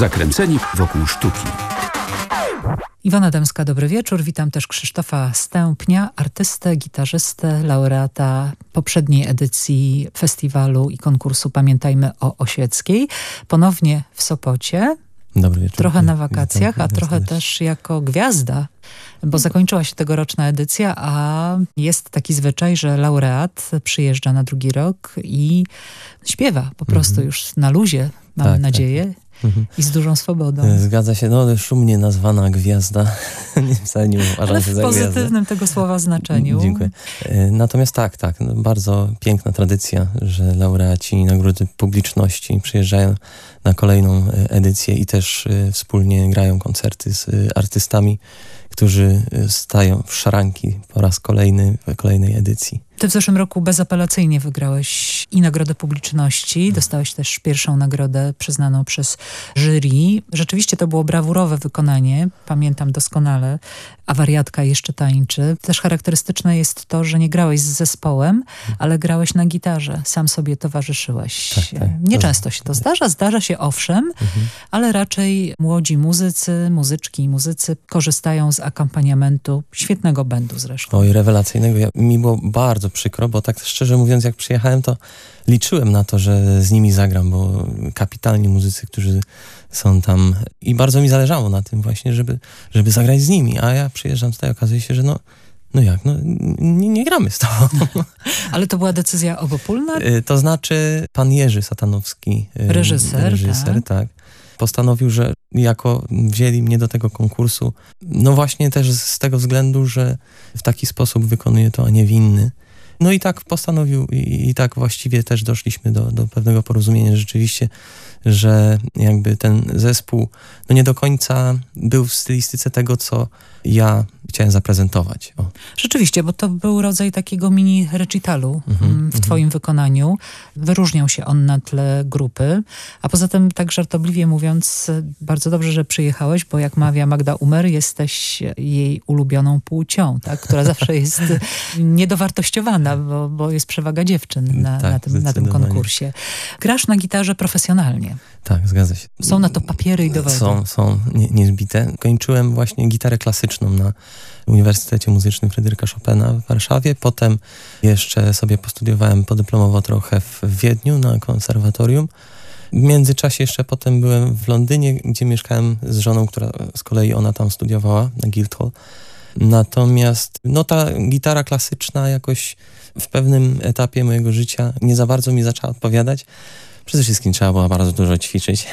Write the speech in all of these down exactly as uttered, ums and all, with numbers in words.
Zakręceni wokół sztuki. Iwona Dębska, dobry wieczór. Witam też Krzysztofa Stępnia, artystę, gitarzystę, laureata poprzedniej edycji festiwalu i konkursu Pamiętajmy o Osieckiej. Ponownie w Sopocie. Dobry wieczór. Trochę na wakacjach, a Witam, trochę też. też jako gwiazda, bo zakończyła się tegoroczna edycja, a jest taki zwyczaj, że laureat przyjeżdża na drugi rok i śpiewa po prostu mhm. już na luzie, mam tak, nadzieję. Tak. Mhm. I z dużą swobodą. Zgadza się, no szumnie nazwana gwiazda. Wcale nie uważam Ale się w za pozytywnym gwiazdę. tego słowa znaczeniu. Dziękuję. Natomiast tak, tak, no, bardzo piękna tradycja, że laureaci nagrody publiczności przyjeżdżają na kolejną edycję i też wspólnie grają koncerty z artystami, którzy stają w szranki po raz kolejny w kolejnej edycji. Ty w zeszłym roku bezapelacyjnie wygrałeś i Nagrodę Publiczności. Dostałeś też pierwszą nagrodę przyznaną przez jury. Rzeczywiście to było brawurowe wykonanie. Pamiętam doskonale. A wariatka jeszcze tańczy. Też charakterystyczne jest to, że nie grałeś z zespołem, ale grałeś na gitarze. Sam sobie towarzyszyłeś. Tak, tak. Nieczęsto się to zdarza. Zdarza się owszem, mhm. ale raczej młodzi muzycy, muzyczki i muzycy korzystają z akompaniamentu świetnego bendu zresztą. Oj, rewelacyjnego. Ja, mi było bardzo przykro, bo tak szczerze mówiąc, jak przyjechałem, to liczyłem na to, że z nimi zagram, bo kapitalni muzycy, którzy są tam i bardzo mi zależało na tym właśnie, żeby, żeby zagrać z nimi, a ja przyjeżdżam tutaj, okazuje się, że no, no jak, no nie, nie gramy z tobą. Ale to była decyzja obopólna? To znaczy pan Jerzy Satanowski, reżyser, reżyser tak. tak, postanowił, że jako wzięli mnie do tego konkursu, no właśnie też z tego względu, że w taki sposób wykonuję to, a nie w inny. No i tak postanowił i, i tak właściwie też doszliśmy do, do pewnego porozumienia rzeczywiście, że jakby ten zespół no nie do końca był w stylistyce tego, co ja chciałem zaprezentować. O. Rzeczywiście, bo to był rodzaj takiego mini recitalu mm-hmm, w twoim mm-hmm. wykonaniu. Wyróżniał się on na tle grupy, a poza tym tak żartobliwie mówiąc, bardzo dobrze, że przyjechałeś, bo jak mawia Magda Umer, jesteś jej ulubioną płcią, tak? Która zawsze jest niedowartościowana, bo, bo jest przewaga dziewczyn na, tak, na, tym, na tym konkursie. Grasz na gitarze profesjonalnie. Tak, zgadza się. Są na to papiery i dowody. Są, są nie, niezbite. Kończyłem właśnie gitarę klasyczną na Uniwersytecie Muzycznym Fryderyka Chopina w Warszawie. Potem jeszcze sobie postudiowałem podyplomowo trochę w Wiedniu na konserwatorium. W międzyczasie jeszcze potem byłem w Londynie, gdzie mieszkałem z żoną, która z kolei ona tam studiowała na Guildhall. Natomiast no ta gitara klasyczna jakoś w pewnym etapie mojego życia nie za bardzo mi zaczęła odpowiadać. Przede wszystkim trzeba było bardzo dużo ćwiczyć,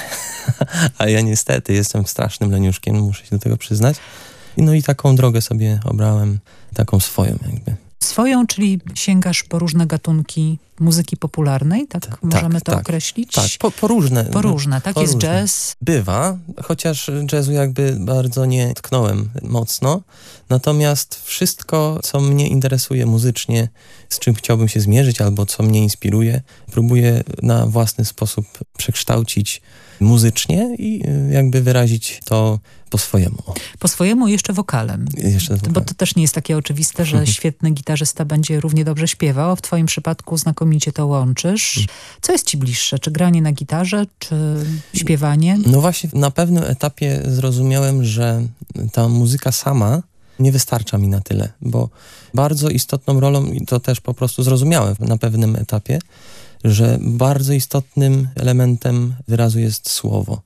a ja niestety jestem strasznym leniuszkiem, muszę się do tego przyznać. No i taką drogę sobie obrałem, taką swoją jakby. Swoją, czyli sięgasz po różne gatunki muzyki popularnej, tak? tak Możemy tak, to tak, określić? Tak, po, po różne. Po różne, tak? Po jest różne. jazz. Bywa, chociaż jazzu jakby bardzo nie tknąłem mocno. Natomiast wszystko, co mnie interesuje muzycznie, z czym chciałbym się zmierzyć albo co mnie inspiruje, próbuję na własny sposób przekształcić muzycznie i jakby wyrazić to po swojemu. Po swojemu jeszcze wokalem. Jeszcze wokalem. Bo to też nie jest takie oczywiste, że świetny gitarzysta będzie równie dobrze śpiewał. W twoim przypadku znakomicie to łączysz. Co jest ci bliższe? Czy granie na gitarze, czy śpiewanie? No właśnie na pewnym etapie zrozumiałem, że ta muzyka sama nie wystarcza mi na tyle, bo bardzo istotną rolą, i to też po prostu zrozumiałem na pewnym etapie, że bardzo istotnym elementem wyrazu jest słowo.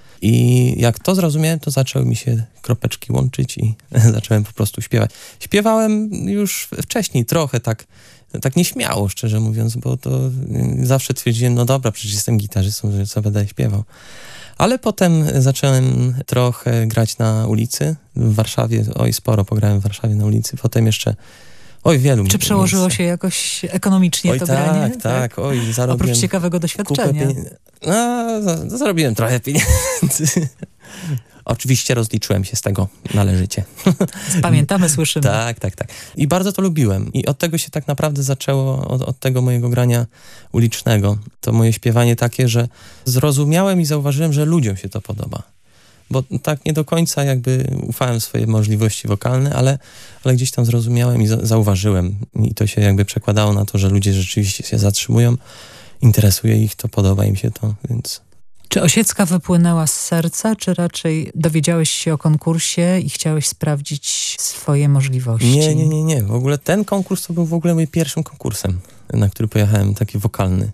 I jak to zrozumiałem, to zaczęły mi się kropeczki łączyć i zacząłem po prostu śpiewać. Śpiewałem już wcześniej trochę tak, tak nieśmiało, szczerze mówiąc, bo to zawsze twierdziłem, no dobra, przecież jestem gitarzystą, że co będę śpiewał. Ale potem zacząłem trochę grać na ulicy w Warszawie. Oj, sporo pograłem w Warszawie na ulicy. Potem jeszcze oj, wielu. Czy przełożyło miejsc. się jakoś ekonomicznie oj, to tak, granie? Tak, tak. Oj, zarobiłem. Oprócz ciekawego doświadczenia. No, za, zarobiłem trochę pieniędzy. Oczywiście rozliczyłem się z tego należycie. Pamiętamy, słyszymy. Tak, tak, tak. I bardzo to lubiłem. I od tego się tak naprawdę zaczęło, od, od tego mojego grania ulicznego. To moje śpiewanie takie, że zrozumiałem i zauważyłem, że ludziom się to podoba. Bo tak nie do końca jakby ufałem w swoje możliwości wokalne, ale, ale gdzieś tam zrozumiałem i za, zauważyłem. I to się jakby przekładało na to, że ludzie rzeczywiście się zatrzymują, interesuje ich to, podoba im się to, więc... Czy Osiecka wypłynęła z serca, czy raczej dowiedziałeś się o konkursie i chciałeś sprawdzić swoje możliwości? Nie, nie, nie, nie. W ogóle ten konkurs to był w ogóle moim pierwszym konkursem, na który pojechałem, taki wokalny.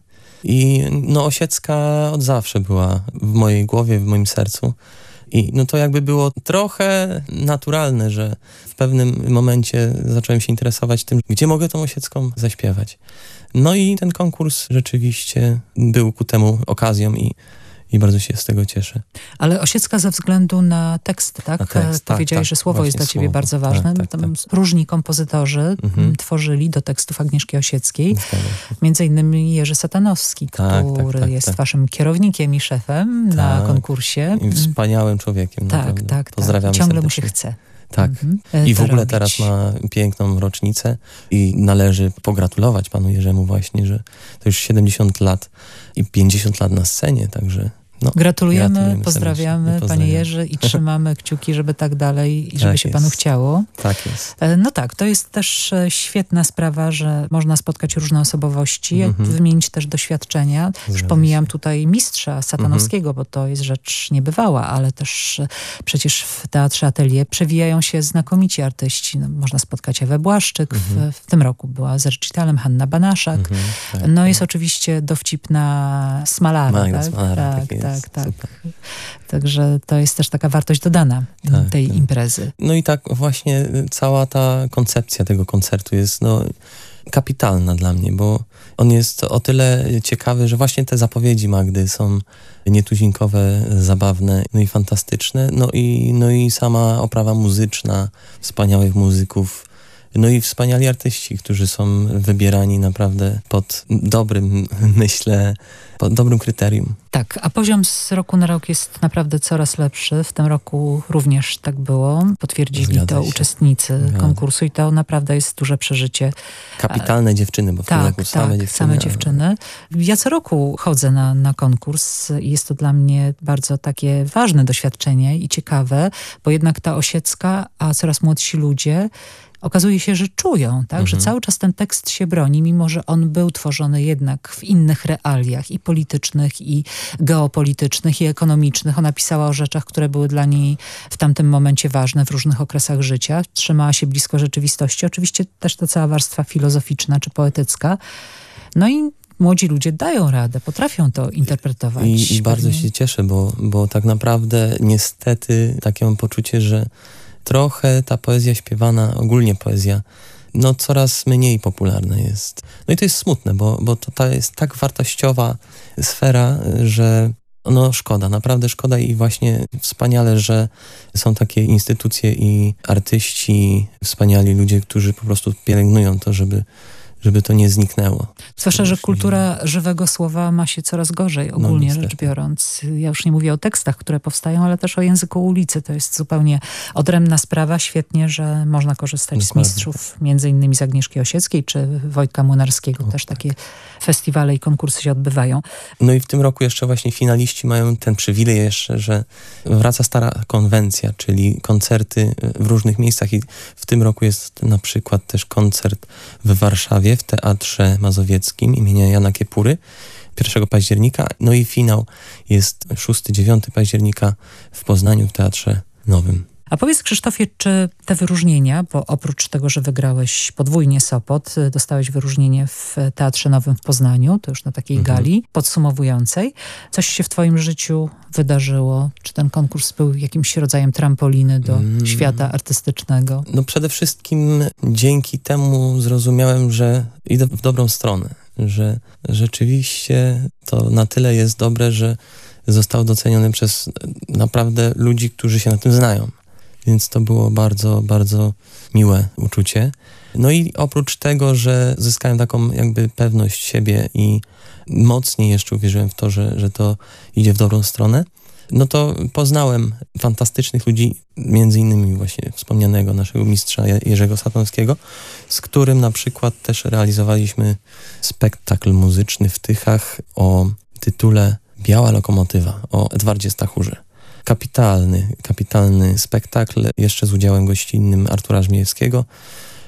I no Osiecka od zawsze była w mojej głowie, w moim sercu. I no to jakby było trochę naturalne, że w pewnym momencie zacząłem się interesować tym, gdzie mogę tą Osiecką zaśpiewać. No i ten konkurs rzeczywiście był ku temu okazją i I bardzo się z tego cieszę. Ale Osiecka ze względu na tekst, tak? Na tekst, tak, Powiedziałeś, tak, że słowo jest dla ciebie słowo. bardzo ważne. Tak, tak, Tam tak. różni kompozytorzy Mhm. tworzyli do tekstów Agnieszki Osieckiej. Zgadza się. Między innymi Jerzy Satanowski, Tak, który tak, tak, jest tak. waszym kierownikiem i szefem na Tak. konkursie. I wspaniałym człowiekiem. Tak, naprawdę. tak, Pozdrawiamy tak. Ciągle mu się serdecznie. chce. Tak. Mhm. I w To ogóle robić. teraz ma piękną rocznicę i należy pogratulować panu Jerzemu właśnie, że to już siedemdziesiąt lat i pięćdziesiąt lat na scenie, także no, Gratulujemy, gratulujemy pozdrawiamy, serdecznie. panie Pozdrawiam. Jerzy, i trzymamy kciuki, żeby tak dalej i żeby Tak się jest. panu chciało. Tak jest. E, No tak, to jest też e, świetna sprawa, że można spotkać różne osobowości, Mhm. wymienić też doświadczenia. Już Zgadza pomijam się. tutaj mistrza Satanowskiego, bo to jest rzecz niebywała, ale też e, przecież w Teatrze Atelier przewijają się znakomici artyści. No, można spotkać Ewę Błaszczyk, Mhm. w, w tym roku była z recitalem Hanna Banaszak. Mhm, tak, No tak. jest oczywiście dowcipna Smalara. Magda tak? Smalara, tak, tak tak, jest. tak. Super. Także to jest też taka wartość dodana Tak, tej tak. imprezy. No i tak właśnie cała ta koncepcja tego koncertu jest no kapitalna dla mnie, bo on jest o tyle ciekawy, że właśnie te zapowiedzi Magdy są nietuzinkowe, zabawne, no i fantastyczne, no i, no i sama oprawa muzyczna, wspaniałych muzyków, no i wspaniali artyści, którzy są wybierani naprawdę pod dobrym, myślę, pod dobrym kryterium. Tak, a poziom z roku na rok jest naprawdę coraz lepszy. W tym roku również tak było. Potwierdzili Zgadza to się. uczestnicy Zgadza. konkursu i to naprawdę jest duże przeżycie. Kapitalne dziewczyny, bo w tym Tak, roku tak, same dziewczyny. same ale- dziewczyny. Ja co roku chodzę na, na konkurs i jest to dla mnie bardzo takie ważne doświadczenie i ciekawe, bo jednak ta Osiecka, a coraz młodsi ludzie okazuje się, że czują, tak, że Mhm. cały czas ten tekst się broni, mimo że on był tworzony jednak w innych realiach i politycznych, i geopolitycznych, i ekonomicznych. Ona pisała o rzeczach, które były dla niej w tamtym momencie ważne w różnych okresach życia. Trzymała się blisko rzeczywistości. Oczywiście też ta cała warstwa filozoficzna czy poetycka. No i młodzi ludzie dają radę, potrafią to interpretować. I, i bardzo Pewnie. się cieszę, bo, bo tak naprawdę niestety takie mam poczucie, że trochę ta poezja śpiewana, ogólnie poezja, no coraz mniej popularna jest. No i to jest smutne, bo, bo to ta jest tak wartościowa sfera, że no szkoda, naprawdę szkoda i właśnie wspaniale, że są takie instytucje i artyści, wspaniali ludzie, którzy po prostu pielęgnują to, żeby żeby to nie zniknęło. Zwłaszcza, że kultura żywego słowa ma się coraz gorzej, ogólnie No, rzecz niestety. biorąc. Ja już nie mówię o tekstach, które powstają, ale też o języku ulicy. To jest zupełnie odrębna sprawa. Świetnie, że można korzystać z Dokładnie. mistrzów, między innymi z Agnieszki Osieckiej czy Wojtka Młynarskiego. O, też tak. takie festiwale i konkursy się odbywają. No i w tym roku jeszcze właśnie finaliści mają ten przywilej jeszcze, że wraca stara konwencja, czyli koncerty w różnych miejscach i w tym roku jest na przykład też koncert w Warszawie w Teatrze Mazowieckim imienia Jana Kiepury pierwszego października, no i finał jest szóstego dziewiątego października w Poznaniu w Teatrze Nowym. A powiedz, Krzysztofie, czy te wyróżnienia, bo oprócz tego, że wygrałeś podwójnie Sopot, dostałeś wyróżnienie w Teatrze Nowym w Poznaniu, to już na takiej Mhm. gali podsumowującej. Coś się w twoim życiu wydarzyło? Czy ten konkurs był jakimś rodzajem trampoliny do Mm. świata artystycznego? No przede wszystkim dzięki temu zrozumiałem, że idę w dobrą stronę, że rzeczywiście to na tyle jest dobre, że został doceniony przez naprawdę ludzi, którzy się na tym znają. Więc to było bardzo, bardzo miłe uczucie. No i oprócz tego, że zyskałem taką jakby pewność siebie i mocniej jeszcze uwierzyłem w to, że, że to idzie w dobrą stronę, no to poznałem fantastycznych ludzi, między innymi właśnie wspomnianego naszego mistrza Jerzego Satanowskiego, z którym na przykład też realizowaliśmy spektakl muzyczny w Tychach o tytule Biała lokomotywa, o Edwardzie Stachurze. Kapitalny, kapitalny spektakl, jeszcze z udziałem gościnnym Artura Żmijewskiego.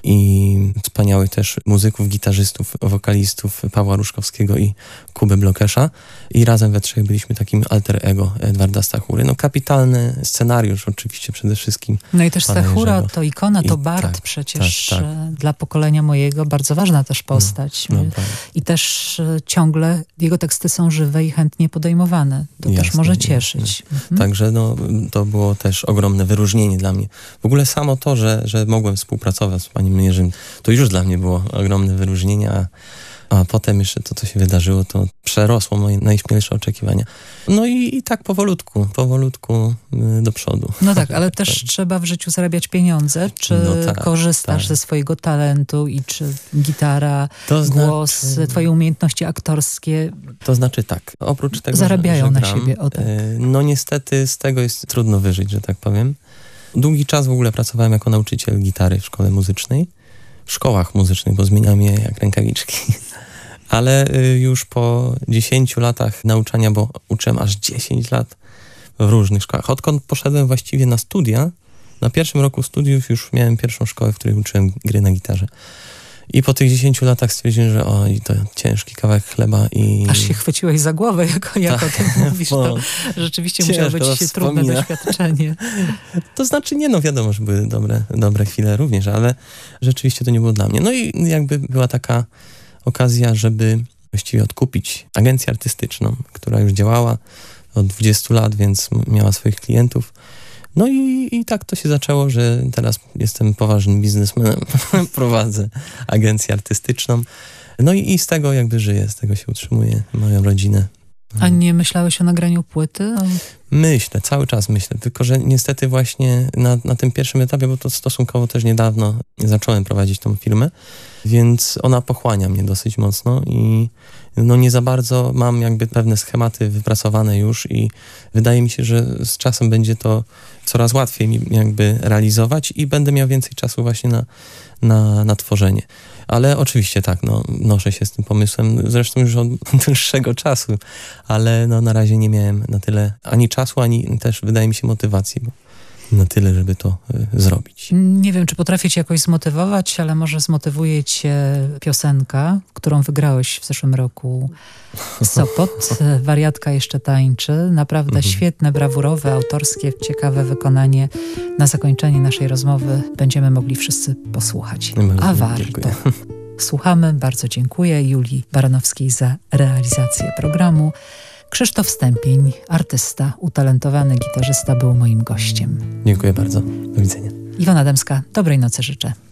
i wspaniałych też muzyków, gitarzystów, wokalistów Pawła Ruszkowskiego i Kuby Blokesza i razem we trzech byliśmy takim alter ego Edwarda Stachury. No kapitalny scenariusz oczywiście przede wszystkim. No i też pana Stachura Jerzego. to ikona, to I Bart tak, przecież tak, tak. e, dla pokolenia mojego bardzo ważna też postać. No, no, tak. I też e, ciągle jego teksty są żywe i chętnie podejmowane. To Jasne, też może jasne. cieszyć. Mhm. Także no, to było też ogromne wyróżnienie dla mnie. W ogóle samo to, że, że mogłem współpracować z panem Jerzym, to już dla mnie było ogromne wyróżnienie, a, a potem jeszcze to, co się wydarzyło, to przerosło moje najśmielsze oczekiwania. No i, i tak powolutku, powolutku y, do przodu. No tak, ale też trzeba w życiu zarabiać pieniądze. Czy No tak, korzystasz tak. ze swojego talentu i czy gitara, To znaczy- głos, twoje umiejętności aktorskie To znaczy tak, oprócz tego, zarabiają że, że na gram, siebie? O tak. y, no niestety z tego jest trudno wyżyć, że tak powiem. Długi czas w ogóle pracowałem jako nauczyciel gitary w szkole muzycznej, w szkołach muzycznych, bo zmieniam je jak rękawiczki. Ale y, już po dziesięciu latach nauczania, bo uczyłem aż dziesięć lat w różnych szkołach. Odkąd poszedłem właściwie na studia, na pierwszym roku studiów już miałem pierwszą szkołę, w której uczyłem gry na gitarze. I po tych dziesięciu latach stwierdziłem, że oj, to ciężki kawałek chleba i... Aż się chwyciłeś za głowę, jako, jak Tak, o tym mówisz. bo To rzeczywiście ciężko musiało być to trudne wspomina. doświadczenie. To znaczy nie, no wiadomo, że były dobre, dobre chwile również, ale rzeczywiście to nie było dla mnie. No i jakby była taka okazja, żeby właściwie odkupić agencję artystyczną, która już działała od dwudziestu lat, więc miała swoich klientów. No i, i tak to się zaczęło, że teraz jestem poważnym biznesmenem, prowadzę agencję artystyczną. No i, i z tego jakby żyję, z tego się utrzymuję, moją rodzinę. A nie myślałeś o nagraniu płyty? Myślę, cały czas myślę, tylko że niestety właśnie na, na tym pierwszym etapie, bo to stosunkowo też niedawno zacząłem prowadzić tą firmę, więc ona pochłania mnie dosyć mocno i no nie za bardzo mam jakby pewne schematy wypracowane już i wydaje mi się, że z czasem będzie to coraz łatwiej mi jakby realizować i będę miał więcej czasu właśnie na, na, na tworzenie. Ale oczywiście tak, no, noszę się z tym pomysłem, zresztą już od dłuższego czasu, ale no, na razie nie miałem na tyle ani czasu, ani też wydaje mi się motywacji, bo na tyle, żeby to y, zrobić. Nie wiem, czy potrafię cię jakoś zmotywować, ale może zmotywuje cię piosenka, którą wygrałeś w zeszłym roku Sopot. Wariatka jeszcze tańczy. Naprawdę Mhm. świetne, brawurowe, autorskie, ciekawe wykonanie. Na zakończenie naszej rozmowy będziemy mogli wszyscy posłuchać. Bardzo A warto. dziękuję. Słuchamy. Bardzo dziękuję Julii Baranowskiej za realizację programu. Krzysztof Stępień, artysta, utalentowany gitarzysta, był moim gościem. Dziękuję bardzo. Do widzenia. Iwona Dębska, dobrej nocy życzę.